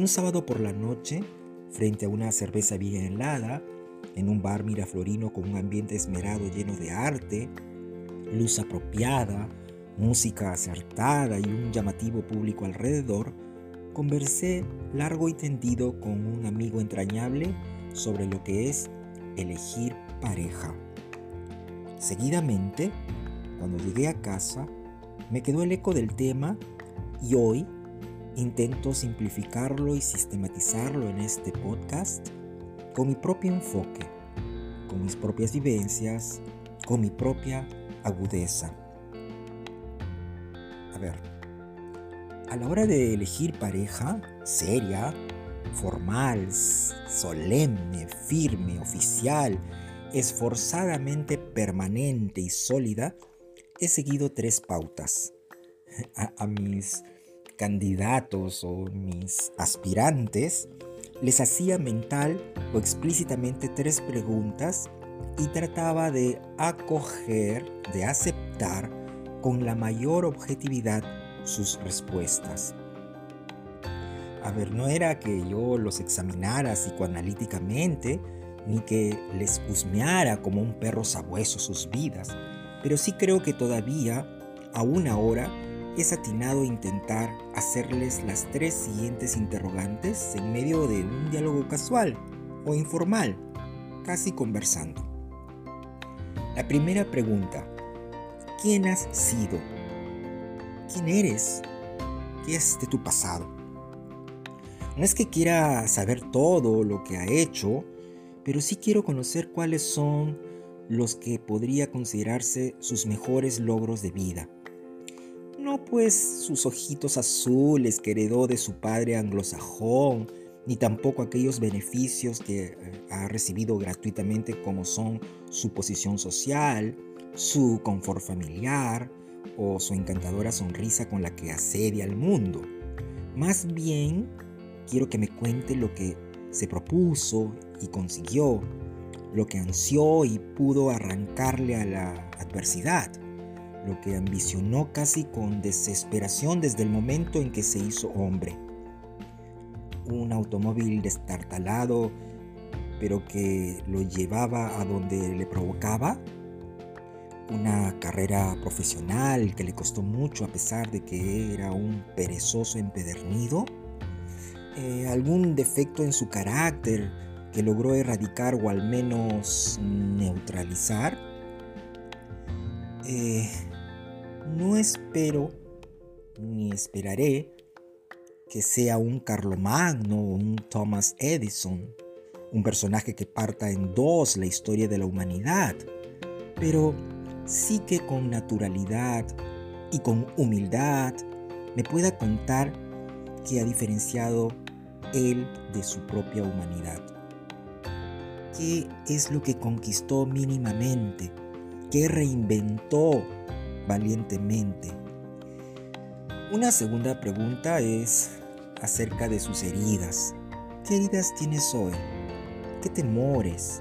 Un sábado por la noche, frente a una cerveza bien helada, en un bar miraflorino con un ambiente esmerado lleno de arte, luz apropiada, música acertada y un llamativo público alrededor, conversé largo y tendido con un amigo entrañable sobre lo que es elegir pareja. Seguidamente, cuando llegué a casa, me quedó el eco del tema y hoy intento simplificarlo y sistematizarlo en este podcast con mi propio enfoque, con mis propias vivencias, con mi propia agudeza. A ver, a la hora de elegir pareja seria, formal, solemne, firme, oficial, esforzadamente permanente y sólida, he seguido 3 pautas. A mis candidatos o mis aspirantes les hacía mental o explícitamente 3 preguntas y trataba de acoger, de aceptar con la mayor objetividad sus respuestas. A ver, no era que yo los examinara psicoanalíticamente, ni que les husmeara como un perro sabueso sus vidas, pero sí creo que todavía, aún ahora, es atinado intentar hacerles las 3 siguientes interrogantes en medio de un diálogo casual o informal, casi conversando. La primera pregunta: ¿quién has sido? ¿Quién eres? ¿Qué es de tu pasado? No es que quiera saber todo lo que ha hecho, pero sí quiero conocer cuáles son los que podría considerarse sus mejores logros de vida. No pues sus ojitos azules que heredó de su padre anglosajón, ni tampoco aquellos beneficios que ha recibido gratuitamente como son su posición social, su confort familiar o su encantadora sonrisa con la que asedia al mundo. Más bien, quiero que me cuente lo que se propuso y consiguió, lo que ansió y pudo arrancarle a la adversidad, lo que ambicionó casi con desesperación desde el momento en que se hizo hombre. Un automóvil destartalado, pero que lo llevaba a donde le provocaba. Una carrera profesional que le costó mucho a pesar de que era un perezoso empedernido. Algún defecto en su carácter que logró erradicar o al menos neutralizar. No espero ni esperaré que sea un Carlomagno o un Thomas Edison, un personaje que parta en 2 la historia de la humanidad, pero sí que con naturalidad y con humildad me pueda contar qué ha diferenciado él de su propia humanidad. ¿Qué es lo que conquistó mínimamente? ¿Qué reinventó valientemente? Una segunda pregunta es acerca de sus heridas. ¿Qué heridas tienes hoy? ¿Qué temores?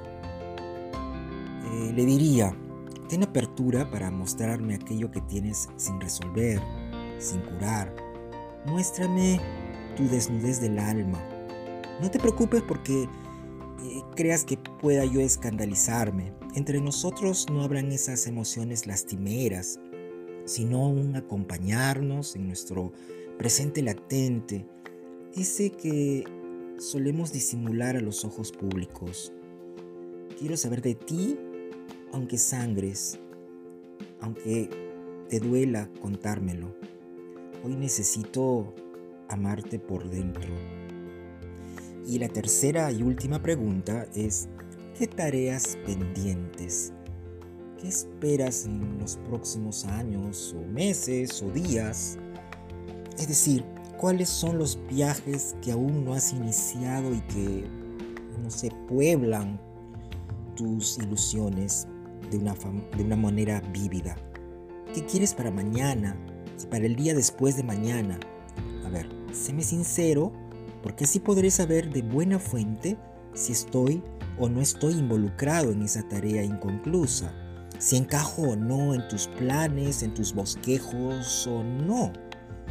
Le diría, ten apertura para mostrarme aquello que tienes sin resolver, sin curar. Muéstrame tu desnudez del alma. No te preocupes porque creas que pueda yo escandalizarme. Entre nosotros no habrán esas emociones lastimeras, sino un acompañarnos en nuestro presente latente, ese que solemos disimular a los ojos públicos. Quiero saber de ti, aunque sangres, aunque te duela contármelo. Hoy necesito amarte por dentro. Y la tercera y última pregunta es: ¿qué tareas pendientes? ¿Qué esperas en los próximos años o meses o días? Es decir, ¿cuáles son los viajes que aún no has iniciado y que, no sé, pueblan tus ilusiones de una manera vívida? ¿Qué quieres para mañana y para el día después de mañana? A ver, séme sincero, porque así podré saber de buena fuente si estoy o no estoy involucrado en esa tarea inconclusa, si encajo o no en tus planes, en tus bosquejos o no.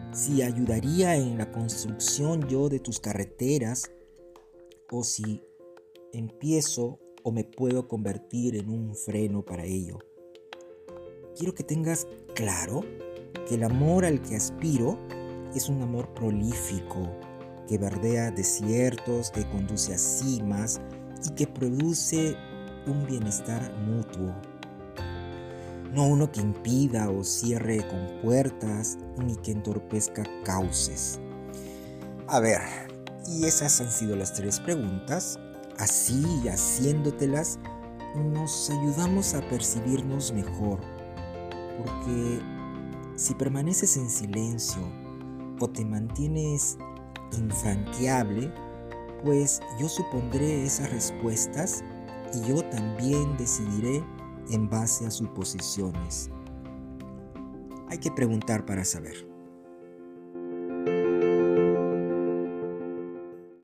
si ayudaría en la construcción yo de tus carreteras o si empiezo o me puedo convertir en un freno para ello. Quiero que tengas claro que el amor al que aspiro es un amor prolífico, que bordea desiertos, que conduce a cimas y que produce un bienestar mutuo. No uno que impida o cierre compuertas ni que entorpezca cauces. A ver, y esas han sido las 3 preguntas. Así, haciéndotelas, nos ayudamos a percibirnos mejor. Porque si permaneces en silencio o te mantienes infranqueable, pues yo supondré esas respuestas y yo también decidiré en base a suposiciones. Hay que preguntar para saber.